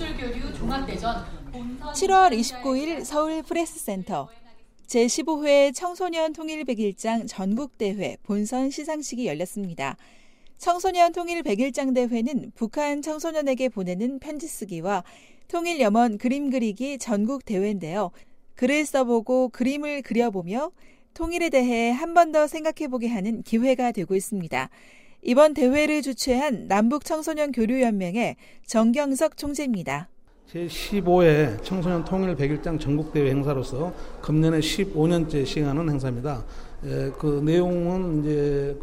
예술교류 종합대전 7월 29일 서울 프레스센터 제15회 청소년 통일 100일장 전국대회 본선 시상식이 열렸습니다. 청소년 통일 100일장 대회는 북한 청소년에게 보내는 편지 쓰기와 통일 염원 그림 그리기 전국 대회인데요. 글을 써보고 그림을 그려보며 통일에 대해 한 번 더 생각해보게 하는 기회가 되고 있습니다. 이번 대회를 주최한 남북청소년교류연맹의 정경석 총재입니다. 제15회 청소년 통일 100일장 전국대회 행사로서 금년에 15년째 시행하는 행사입니다. 그 내용은 이제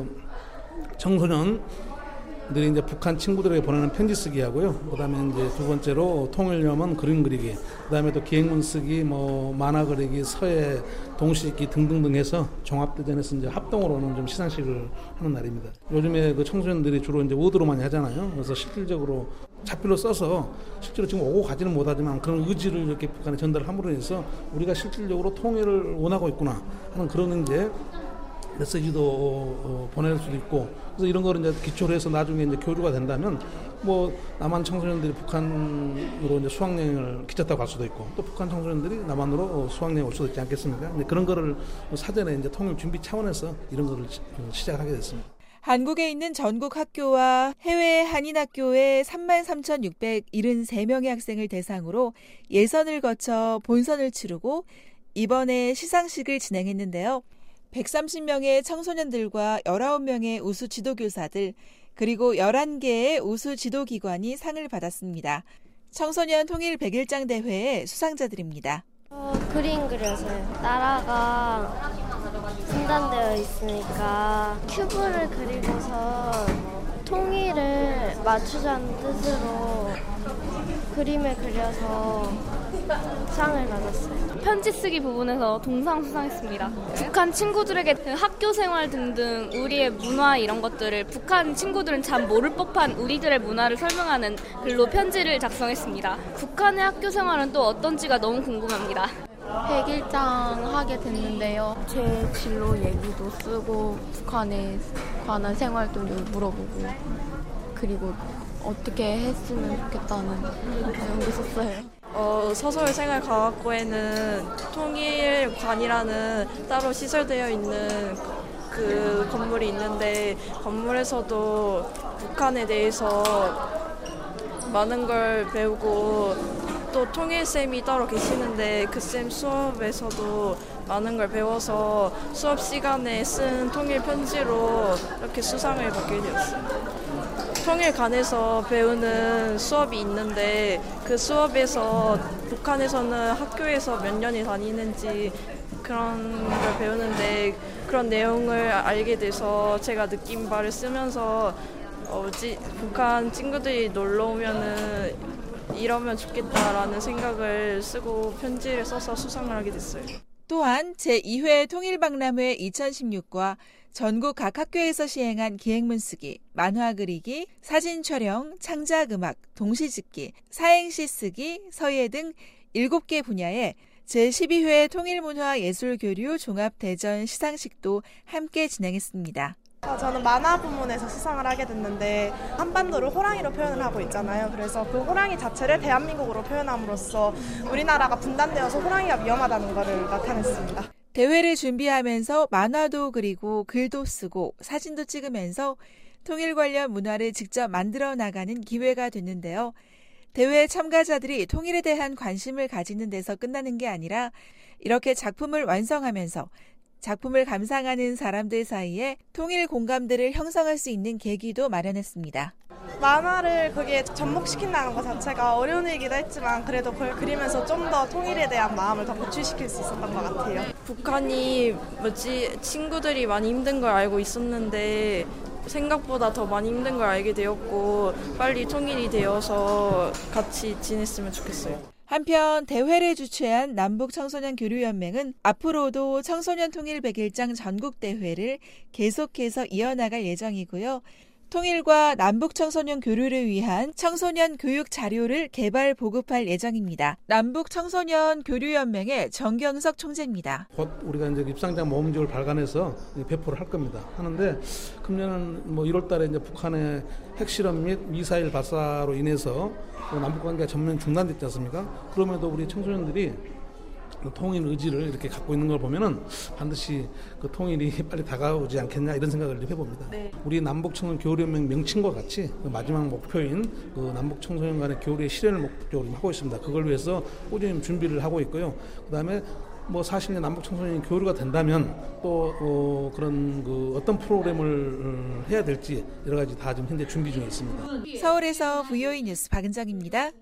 청소년들이 이제 북한 친구들에게 보내는 편지 쓰기 하고요. 그다음에 이제 두 번째로 통일염원 그림 그리기, 그다음에 또 기행문 쓰기, 만화 그리기, 서예, 동시 읽기 등등등 해서 종합대전에서 이제 합동으로는 좀 시상식을 하는 날입니다. 요즘에 그 청소년들이 주로 이제 워드로 많이 하잖아요. 그래서 실질적으로 자필로 써서 실제로 지금 오고 가지는 못하지만 그런 의지를 이렇게 북한에 전달함으로 해서 우리가 실질적으로 통일을 원하고 있구나 하는 그런 이제 메시지도 보낼 수도 있고, 그래서 이런 거를 이제 기초로 해서 나중에 이제 교류가 된다면 남한 청소년들이 북한으로 이제 수학여행을 기차 타고 갈 수도 있고, 또 북한 청소년들이 남한으로 수학여행 올 수도 있지 않겠습니까? 근데 그런 거를 사전에 이제 통일 준비 차원에서 이런 거를 시작하게 됐습니다. 한국에 있는 전국 학교와 해외 한인학교의 33,673명의 학생을 대상으로 예선을 거쳐 본선을 치르고 이번에 시상식을 진행했는데요. 130명의 청소년들과 19명의 우수 지도교사들 그리고 11개의 우수 지도기관이 상을 받았습니다. 청소년 통일 100일장 대회의 수상자들입니다. 그림 그려서요. 나라가 분단되어 있으니까 큐브를 그리고서 통일을 맞추자는 뜻으로 그림을 그려서 상을 받았어요. 편지 쓰기 부분에서 동상 수상했습니다. 북한 친구들에게 학교 생활 등등 우리의 문화 이런 것들을 북한 친구들은 잘 모를 법한 우리들의 문화를 설명하는 글로 편지를 작성했습니다. 북한의 학교 생활은 또 어떤지가 너무 궁금합니다. 100일장 하게 됐는데요. 제 진로 얘기도 쓰고 북한에 관한 생활도 물어보고, 그리고 어떻게 했으면 좋겠다는 내용도 썼어요. 서서울생활과학고에는 통일관이라는 따로 시설되어 있는 그 건물이 있는데, 건물에서도 북한에 대해서 많은 걸 배우고, 또 통일쌤이 따로 계시는데 그 쌤 수업에서도 많은 걸 배워서 수업 시간에 쓴 통일 편지로 이렇게 수상을 받게 되었어요. 통일관에서 배우는 수업이 있는데 그 수업에서 북한에서는 학교에서 몇 년이 다니는지 그런 걸 배우는데, 그런 내용을 알게 돼서 제가 느낀 바를 쓰면서 북한 친구들이 놀러 오면은 이러면 좋겠다라는 생각을 쓰고 편지를 써서 수상을 하게 됐어요. 또한 제2회 통일박람회 2016과 전국 각 학교에서 시행한 기행문 쓰기, 만화 그리기, 사진 촬영, 창작 음악, 동시 짓기, 사행시 쓰기, 서예 등 7개 분야에 제12회 통일문화예술교류 종합대전 시상식도 함께 진행했습니다. 저는 만화 부문에서 수상을 하게 됐는데, 한반도를 호랑이로 표현을 하고 있잖아요. 그래서 그 호랑이 자체를 대한민국으로 표현함으로써 우리나라가 분단되어서 호랑이가 위험하다는 것을 나타냈습니다. 대회를 준비하면서 만화도 그리고 글도 쓰고 사진도 찍으면서 통일 관련 문화를 직접 만들어 나가는 기회가 됐는데요. 대회 참가자들이 통일에 대한 관심을 가지는 데서 끝나는 게 아니라 이렇게 작품을 완성하면서 작품을 감상하는 사람들 사이에 통일 공감대를 형성할 수 있는 계기도 마련했습니다. 만화를 그게 접목시킨다는 것 자체가 어려운 일이기도 했지만, 그래도 그걸 그리면서 좀 더 통일에 대한 마음을 더 고취시킬 수 있었던 것 같아요. 북한이 친구들이 많이 힘든 걸 알고 있었는데 생각보다 더 많이 힘든 걸 알게 되었고, 빨리 통일이 되어서 같이 지냈으면 좋겠어요. 한편 대회를 주최한 남북청소년교류연맹은 앞으로도 청소년 통일 100일장 전국대회를 계속해서 이어나갈 예정이고요. 통일과 남북 청소년 교류를 위한 청소년 교육 자료를 개발 보급할 예정입니다. 남북 청소년 교류연맹의 정경석 총재입니다. 곧 우리가 이제 입상자 모음집을 발간해서 배포를 할 겁니다. 하는데 금년은 뭐 1월달에 이제 북한의 핵실험 및 미사일 발사로 인해서 남북 관계가 전면 중단됐지 않습니까? 그럼에도 우리 청소년들이 통일 의지를 이렇게 갖고 있는 걸 보면은 반드시 그 통일이 빨리 다가오지 않겠냐 이런 생각을 해봅니다. 네. 우리 남북 청소년 교류연맹 명칭과 같이 그 마지막 목표인 그 남북 청소년 간의 교류의 실현을 목적으로 하고 있습니다. 그걸 위해서 꾸준히 준비를 하고 있고요. 그다음에 뭐 사실 남북 청소년 교류가 된다면 또 그런 그 어떤 프로그램을 해야 될지 여러 가지 다 지금 현재 준비 중에 있습니다. 서울에서 VOA 뉴스 박은정입니다.